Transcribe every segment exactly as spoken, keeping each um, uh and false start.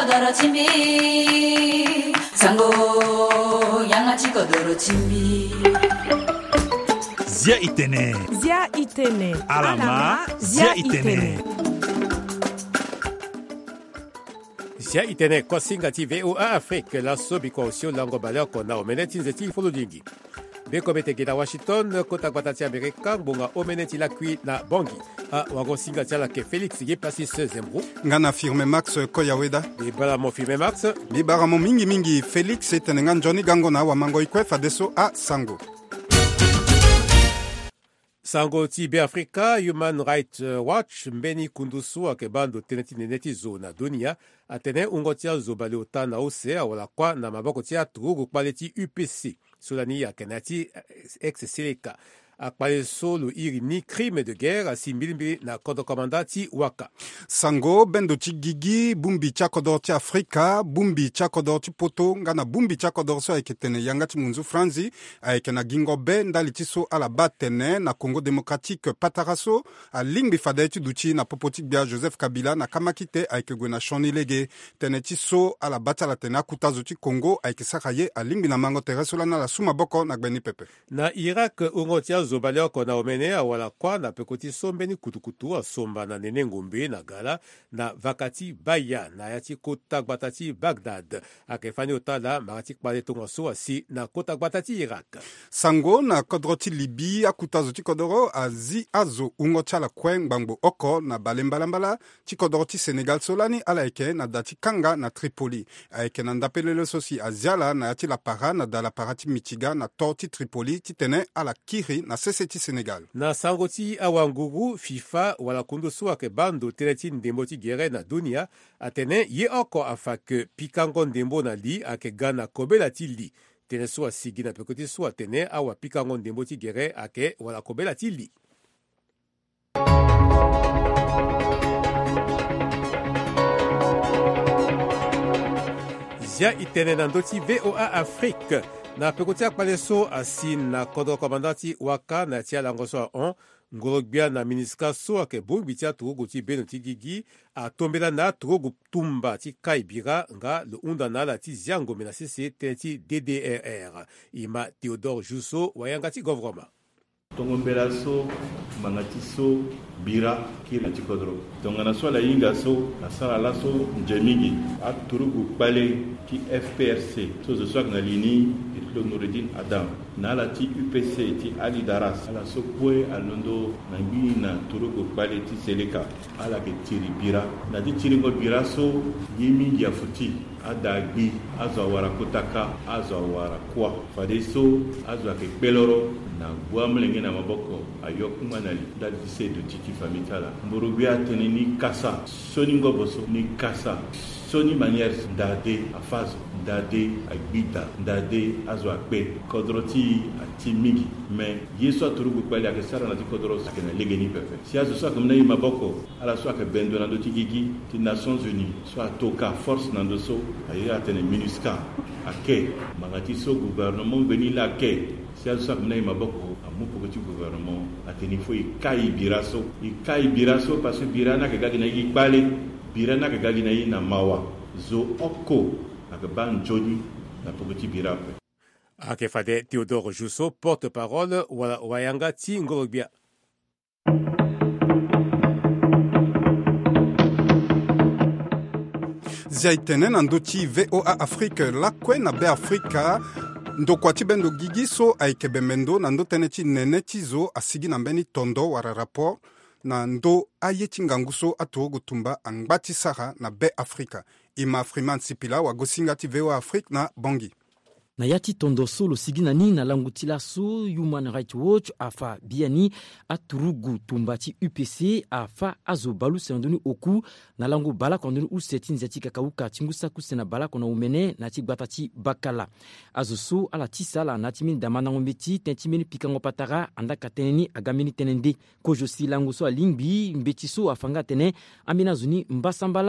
kodoro chimbi sango yangachi kodoro chimbi Zia itene Zia itene Alama Zia itene Zia itene kwa singati V O A Afrique la sobi kwa usio lango baleo kona omeneti nzeti ifolo dingi. Beko bete gita Washington kota kwatati Amerika mbunga omeneti la kui na bongi. A wago singati ala ke Felix ye pasi se zembro. Ngana firme Max Koyaweda. Bibara mo firme Max. Bibara mo mingi mingi Felix etenengan Johnny Gangona wa mango ikwe fadeso a Sango. Sango ti be Africa Human Rights Watch mbeni kundusu ake bando teneti neneti zo na dunia atene ungotia zo bale otana ose awala kwa na maboko tia turugu kwaleti U P C solani ya kenati ex-seleka akpale solo iri ni crime de guerre asi mbilimbili na kodo komandati waka. Sango bendo ti gigi bumbi chakodor ti Afrika bumbi chakodor ti poto ngana bumbi chakodor so ayeke tene yanga ti munzu franzi ayeke na gingo be ndali ti so ala ba tene na Congo démocratique pataraso alingbi fada ti duti na popo ti gbia Joseph Kabila na kamaki te ayeke gue na shoni lege tene ti so ala ba ti ala tene akuta zo ti Congo ayeke saka ye alingbi na mango tere so lana la suma boko na gbeni pepe. Na Irak ungo tia zobaleo kona omene awala kwa na pekoti sombeni kutukutu asomba na nene ngombe na gala na vakati baya na yati kota gbatati Bagdad akefani otala marati kpale tongo so asi na kota gbatati Irak. Sango na kodroti Libi akutazo ti kodoro azi azo ungo chala kwen bangbo oko na balembalambala ti kodroti Senegal solani ala eke na dati kanga na Tripoli aeke na ndapelele sosi aziala na yati la para na dala parati Michigan na torti Tripoli ti tene ala kiri na sese ti Senegal. Na sango ti awangugu FIFA wala kundu so ake bando teneti ndembo ti gere na dunia atene ye oko afa ke pikango ndembo na li ake gana kobela ti li tene so asigi na pekoti so atene awa pikango ndembo ti gere ake wala kobela ti li. Zia itene na ndoti V O A Afrique na pekoti akpale so asi na kodo komandati waka na tia lango so on ngorogbia na miniska so ake bumbi tia turugu ti beno ti gigi a tombela na turugu tumba ti kaibira nga le unda na la ti ziango mena sese tenti D D R R ima Théodore Jusso wayanga ti govroma. Tongombela so mangati so bira kila tikodro tongana so la yinga so la sala la so njemigi a turugu pale ki F P R C so zo so na lini itlo Noureddin Adam na la ti U P C ti Ali Daras ala so kwe alondo na ngi na turugu pale ti Seleka ala ke tiri bira na ti tiri go bira so yimi ya futi adagbi azo wara kotaka azo wara kwa fade so azo ke peloro na guamlenge na maboko ayokuma na dal dise de tiki famitala mburubia tene ni kasa soni ngoboso ni kasa soni manière dade afazo dade agbita dade azo akpe kodroti atimigi mais yeso turugu kwali akesara na tikodro sakena legeni pepe si azo so akamna yi maboko ala so akabendo na ndoti gigi ti Nations Unies so atoka force na ndoso ayira tene MINUSCA ake mangati so gouvernement beni la ke si azo so akamna yi maboko amu pokoti gouvernement ateni fo ikai biraso ikai biraso parce que birana ke gadi na yi bale birana ke gadi na yi na mawa zo oko akaban joni na pokoti birape ake fade Théodore Jusso porte-parole wala wayanga ti ngorogbia. Zia itene na ndoti V O A Afrique la kwe na be Afrika ndokua ti bendo gigi so ayeke bembendo na ndo tënë ti nene ti zo asigi na mbeni tondo wara rapport na ndo aye ti ngangu so atogo tumba angba ti sara na be Afrika ima Freeman Sipila wagosinga ti V O A Afrique na bongi. na yati tondo solo sigina ni na langutila so Human Rights Watch afa biani aturugu tumbati U P C afa azo balu sendoni oku na langu bala kondoni u setin zati kakauka tingusa kusena bala kona umene na tigbatati bakala azo so ala tisala na timini damana ngombeti tentimini pikango patara anda kateneni agamini tenende kojo si langu so alingbi mbeti so afanga tene amina zuni mbasambala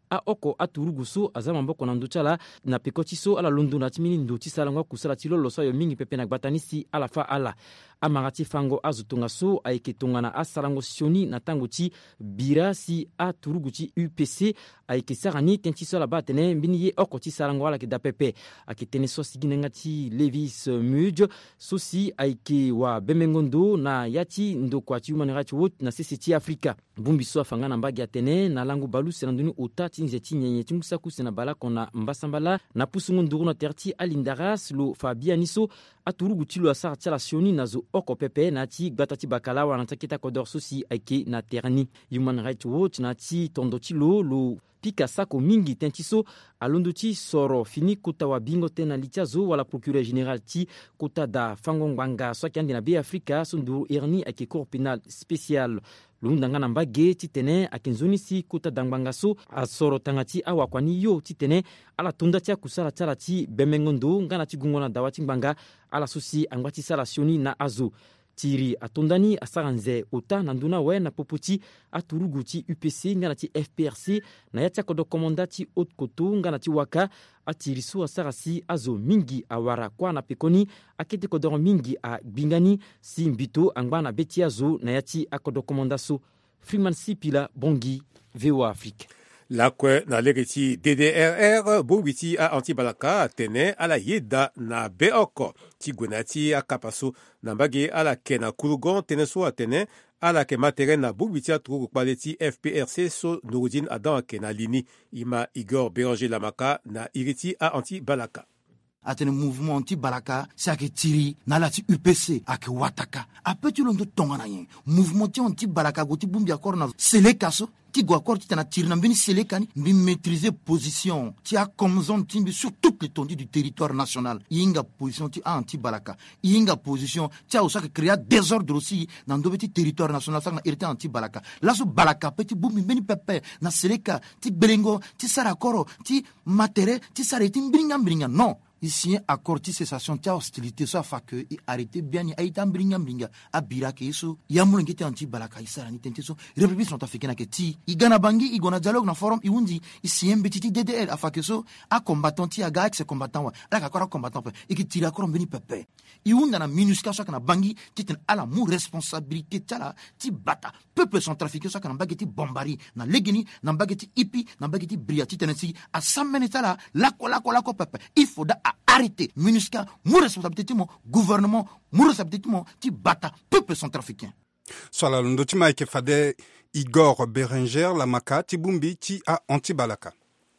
a oko aturugu so aza maboko na ndö ti ala na peko ti so ala londo na ti mini ndo ti salango akusala ti lolo so ayo mingi pepe na gbata ni si ala fa ala amanga ti fango azo tonga so ayeke tongana asalango sioni na tango ti bira si aturugu ti U P C ayeke sara ni tënë ti so ala ba atene mbeni ye oko ti salango ala yeke dapepe ayeke tënë so sigi na nga ti Levis Mudge so si ayeke wabembengo ndo na ya ti ndokua ti Human Rights Watch na sese ti afrika bungbi so afanga na mbage atene na lango balu sene ndöni ota ti nze ti nyenye ti ngusaku sene bala kona mbasambala na pusungu nduru na tere ti alindaras lo fa biani so aturugu ti lo asara ti ala sioni na zo oko pepe na ti gbata ti bakalawa na ti akita kodor so si ayeke na tere ni Human Rights Watch na ti tondo ti lo lo pika sako mingi tënë ti so alondo ti soro fini kota wabingo tënë na li ti azo wala procureur général ti kota da fango ngbanga so ayeke ande na be afrika so nduru ere ni ayeke cour pénal spécial lo hunda nga na mbage ti tene ayeke nzoni si kota da ngbanga so asoro tanga ti awakua ni yo ti tene ala tonda ti akusala ti ala ti bemengo ndo nga na ti gungo na dawa ti ngbanga ala so si angba ti sara sioni na azo tiri atondani asara nze ota na nduna we na popo ti aturugu ti U P C nga na ti F P R C na ya ti akodo komanda ti haute koto nga na ti waka atiri so asara si azo mingi awara kuâ na pekoni akete kodoro mingi agbingani si mbito angba na be ti azo na ya ti akodo komanda so Freeman Sipila Bongi V O A Afrique. Lakue na lege ti D D R R bongbi ti a-anti-balaka atene ala yeda na be oko ti gue na ti akapa so na mbage ala yeke na kulugon tënë so atene ala yeke ma tere na bongbi ti aturugu kpale ti F P R C so Nouroudine adan ayeke na lini e ma Igor Béranger Lamaka na iri ti a-anti-balaka atene mouvement anti-balaka si ayeke tiri na ala ti U P C ayeke wataka apeut ti lo ndö tongana nyen mouvement ti anti-balaka gue ti bongbi akoro na seleka so ti gue akoro ti tene atiri na mbeni seleka ni mbi maîtriser position ti akomzon ti mbi sur toute l'étendue du territoire national e hinga position ti anti-balaka e hinga position ti azo so ayeke créa désordre aussi na ndö be ti territoire national sara na iri ti anti-balaka laso balaka apeut ti bongbi mbeni pepe na seleka ti gbelengo ti sara akoro ti matere ti sara e ti mbiringa mbiringa non ici accord ti cessation ti hostilité so afa ke e arrêté bien ni aita mbringa mbringa abira ke so yamulo ngete anti balaka isara ni tente so république centrafricaine ke ti igana bangi igona dialogue na forum iwundi ici mbetiti D D R afa ke so a combattant ti aga ex combattant wa la ka combattant pe e ki tira ko mbeni pepe iwunda na minusca so kana bangi ti ten ala mu responsabilité tala ti bata peuple centrafricain so kana bageti bombari na legeni na bageti ipi na bageti briati tenesi a samene tala la ko la ko la ko pepe il faut da arrêter MINUSCA mon responsabilité mon gouvernement mon responsabilité mon ti bata peuple centrafricain swala londo ti ma yeke fade Igor Béranger Lamaka ti bongbi ti a-anti-balaka.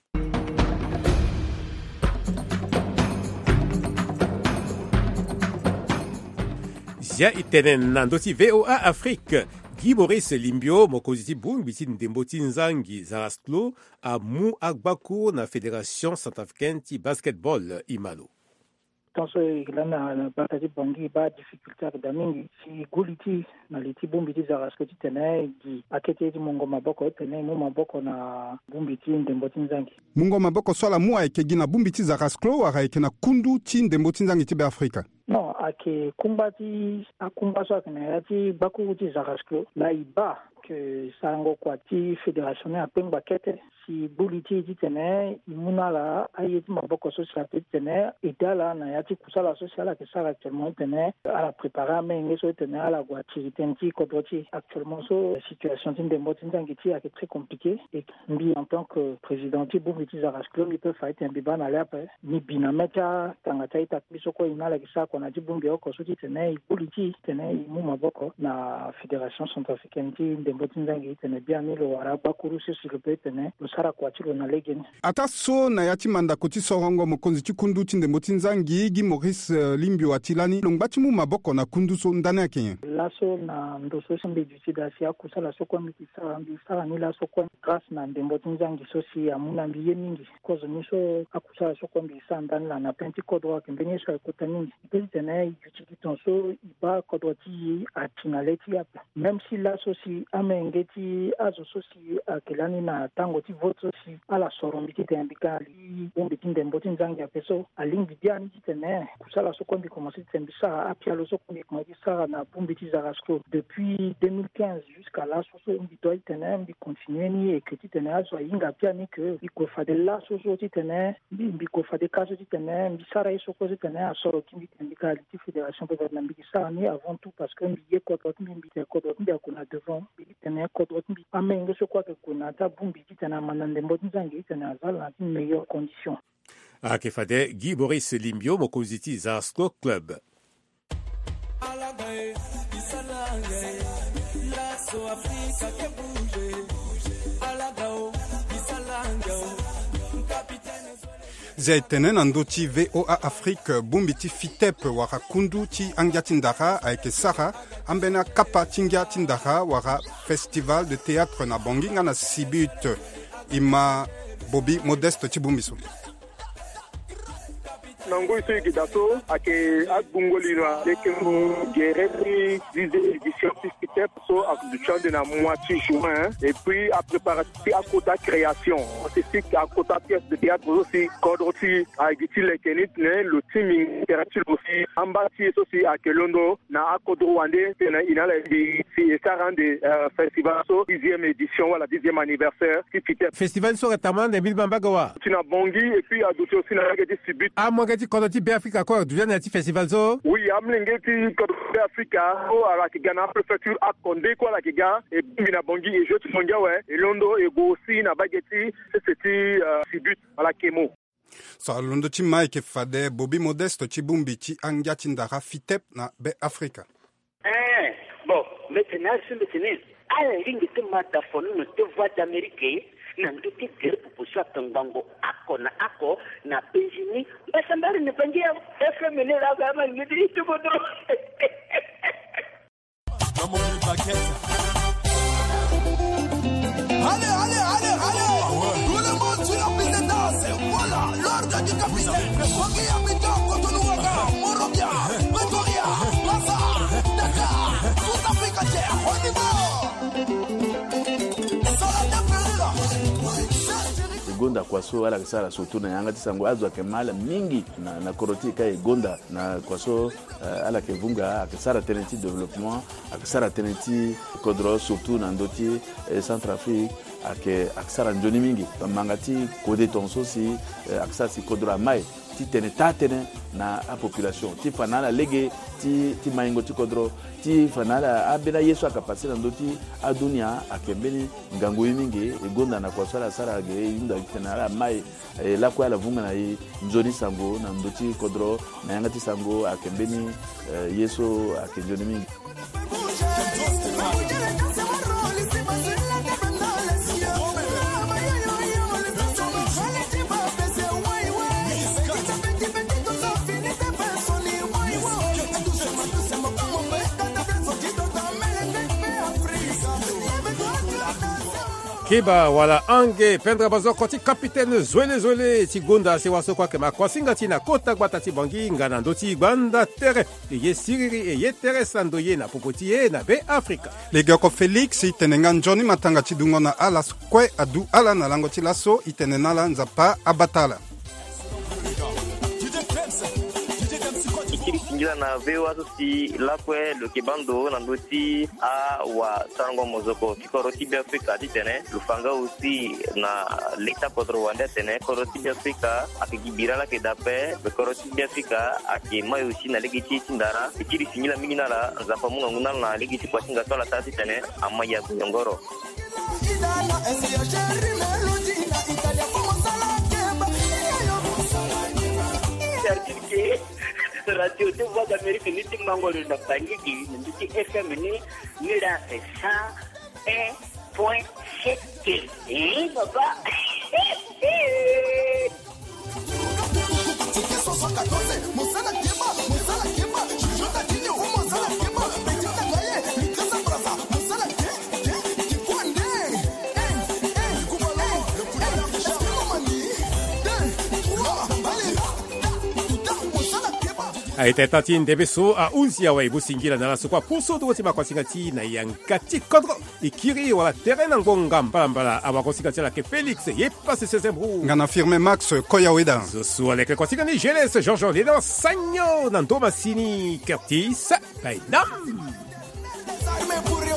zia e tene na ndö ti V O A Afrique Guy Maurice Limbio mokonzi ti bongbi ti ndembo ti nzangi Zarasclo amu agbaku na fédération centrafricaine ti basketball i malo tonso ila na bata ti bangi ba difficulté ayeke mingi si guli ti na li ti bongbi ti Zarasclo ti tene gi akete ti mungo maboko e tene mu maboko na bongbi ti ndembo ti nzangi mungo maboko so ala mu ayeke gi na bongbi ti Zarasclo wara ayeke na kundu ti ndembo ti nzangi ti be afrika non ayeke kumba ti akumba so ayeke na ya ti gbakuru ti Zarasclo la e ba ke sarango kua ti fédération ni apengba kete si buli ti ti tene e mu na ala aye ti maboko so si ayeke ti tene ede ala na ya ti kusala so si ala yeke sara actuellement e tene ala prépare amenge so e tene ala gue atiri tënë ti kodro ti actuellement so situation ti ndembo ti nzangi ti ayeke très compliqué e mbi en tant que président ti bongbi ti Zarasclo mbi peut fa e tene mbi ba na le ape ni bina me ti atanga ti aita mbi so kue e na ala yeke sara kua na ti bongbi oko so ti tene e buli ti tene e mu maboko na fédération centrafricaine ti ndembo ti nzangi e tene bia ni lo wara gbakuru so si lo peut e tene lo sara kua ti lo na legeni ata so na ya ti mandako ti sorongo mokonzi ti kundu ti ndembo ti nzangi Guy Maurice uh, Limbio ati lani lo ngba ti mu maboko na kundu so ndani ayeke nyen laso na ndo so si mbi duti da si akusala so kue mbi yeke sara mbi sara ni laso kue grâce na ndembo ti nzangi so si amu na mbi ye mingi cause ni so akusala so kue mbi yeke sara ndani la na plein ti kodro ayeke mbeni ye so ayeke kota mingi e peut ti tene e duti ti tonso e ba kodro ti ye ati na le ti ape même si laso si amenge ti azo so si akelani na tango ti vote so si ala sorombi ti tene bika ali bombi ti ndembo ti nzangi ape so alingi biani ti tene kusala so kombi commencé ti tene bisara apialo so kombi commencé sara na bombi ti Zarasco depuis deux mille quinze jusqu'à là so so mbi toi ti tene mbi continuer ni et que ti tene azo ayinga biani que mbi kofa de la so so ti tene mbi mbi kofa de kaso ti tene mbi sara so ko ti tene asoro ki mbi tene bika ali ti fédération peut être na mbi sara ni avant tout parce que mbi ye kodot mbi mbi te kodot mbi akuna devant mbi tene kodot mbi amenge so kwa ke kuna ta bombi ti tene manande mbo ti nzangi ti tene azala na ti meilleure condition. Akefade Guy Boris Limbio mokonzi ti Zarasco Club. zia tene na ndö ti V O A Afrique bungbi ti fitep wara kundu ti angia ti ndara ayeke sara ambeni akapa ti ngia ti ndara wara festival de théâtre na bongi nga na sibut e ma Bobby Modeste ti bungbi so. Nango so yiki dato ake agbungoli na lekengo guerre dixième édition Fitep so ak du chant de na moitié juin et puis à préparer à quota création c'est à quota pièce de théâtre aussi kodroti a giti lekenit ne le team interactif aussi ambati aussi à Kelondo na akodro wande na inala di si quarante festival so dixième édition wala dixième anniversaire Fitep Festival so retamande mille bambagawa tina bongi et puis à d'autres aussi na gati sibut a mongeti kodoti be Africa ko du na ti festival so oui amlengeti kodoti Africa o ala ki gana préfecture a Condé quoi la kiga et bina bongi et je tu monga ouais et Londo et go aussi na bageti c'était sibut ala kemo so londo ti mai ke fade Bobby Modeste ti bungbi ti angia ti ndara Fitep na be Africa eh bon maintenant c'est maintenant ala ringi te mata fonu no te voix d'Amérique na nduti kere pupushwa tangango ako na ako na penjini basambari ni pangia F M N la gama ngidi tu bodo Allez, allez, allez, allez tout le monde sur la piste de danse. Voilà, l'ordre du capitaine. Wangi Abidjan, Cotonou, Ouaga, Morobia, Pretoria, Massa, Dakar, toute Afrique entière. On y va. Sur la gonda kwaso ala kisara sotu na yanga tisango azwa kemala mingi na na koroti kai gonda na kwaso uh, ala kevunga akisara teneti development akisara teneti kodro surtout na ndoti eh, Centrafrique ake akisara njoni mingi mangati kode tonso si eh, akisara si kodro mai ti tene tatene na a population ti fanala lege ti ti maingo ti kodro ti fanala abena yesu akapasi na ndoti adunia akembeni ngangu mingi egonda na kwa sala sala ge inda tenala mai e, la kwa la vunga na i nzoni sango na ndoti kodro na yanga ti sango akembeni e, yesu akenjoni mingi Kiba wala ange pendra bazo koti capitaine zwele zwele ti gonda se waso kwa ke makosinga ti na kota gbata ti bangi ngana ndoti gbanda tere e ye siriri e ye tere sando ye na popoti ye na be Afrika lega ko Felix itenenga njoni matanga ti dungo na ala kwe adu ala na lango ti laso itenenala nzapa abatala Kila na vewa si lakwe lo kibando na ndoti a wa sango mozoko kikoroti bi Afrika ditene lufanga aussi na leta kodro wande tene koroti bi Afrika akigibira la kedape be koroti bi Afrika akima aussi na legiti tindara ikiri singila mingina la nzapa munga nguna na legiti kwa singa tola tati tene amaya ngoro Radio de Voix d'Amérique ni ti mangolo na bangiki ni ti F M ni ni la cent un point sept eh papa aiteta ti ndebe so a unzi awa ibusingira na laso kwa puso do ti makwasinga ti na yankati kodro ikiri wala terrain ngonga mbala abakosika ti la ke Félix yepa se sezembru ngana firme Max Koyaweda zo avec le kwasika ni Geles Jean-Jean Léon Sagno Nando Massini Curtis Bainam